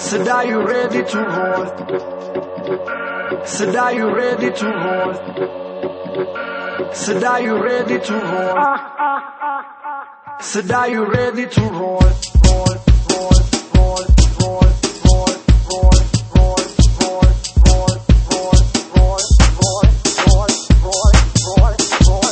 Said are you ready to roll? Said are you ready to roll? Said are you ready to roll? Said are you ready to roll? Roll, roll, roll, roll, roll, roll, roll, roll, roll, roll, roll, roll, roll, roll, roll, roll,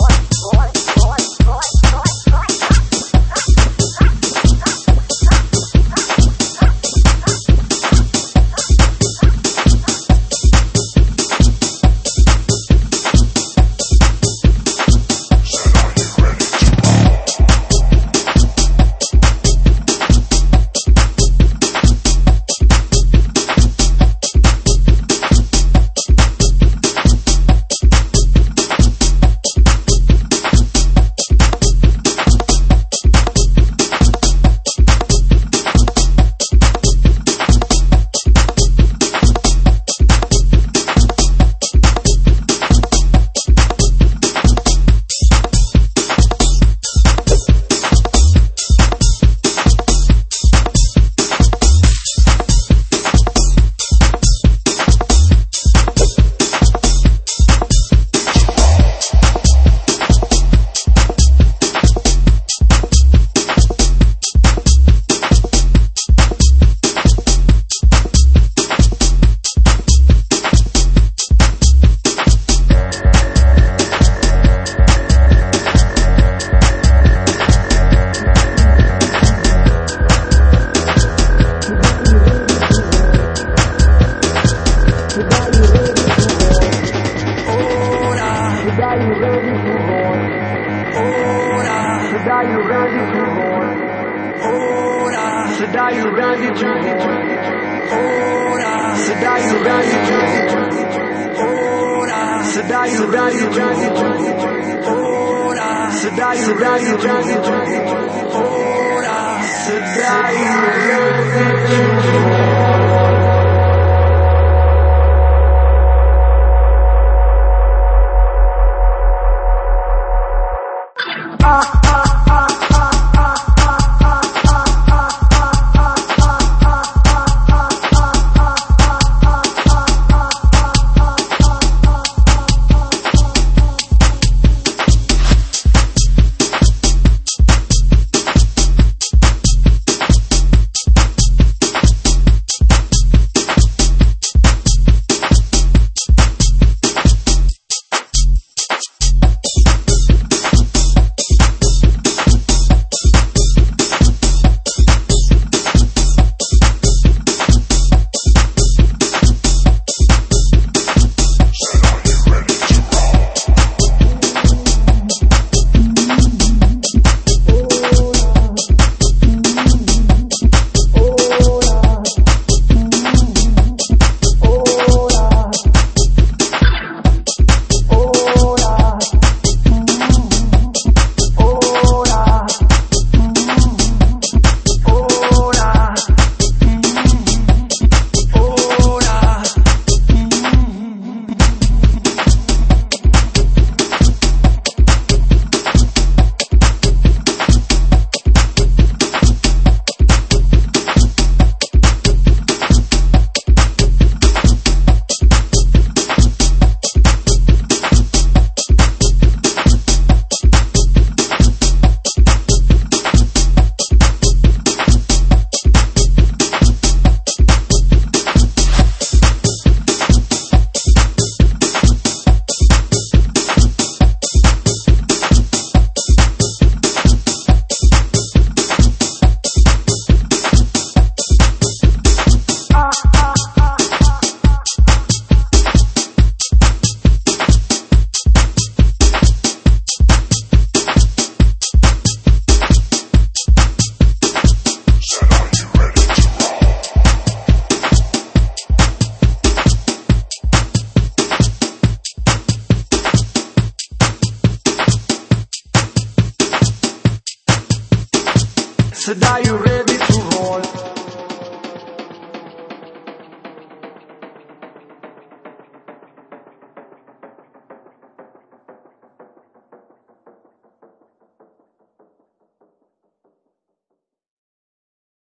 Said are you ready to roll? Said are you ready to roll? Said are you ready to roll? Said are you ready to roll? Said are you ready to roll? Said are you ready to roll?